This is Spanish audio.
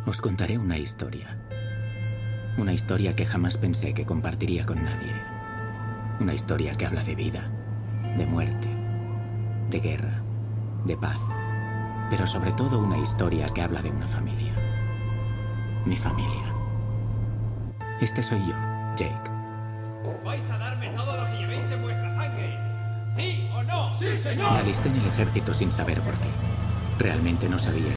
Os contaré una historia. Una historia que jamás pensé que compartiría con nadie. Una historia que habla de vida, de muerte, de guerra, de paz. Pero sobre todo una historia que habla de una familia. Mi familia. Este soy yo, Jake. ¿Vais a darme todo lo que llevéis en vuestra sangre? ¿Sí o no? ¡Sí, señor! Me alisté en el ejército sin saber por qué. Realmente no sabía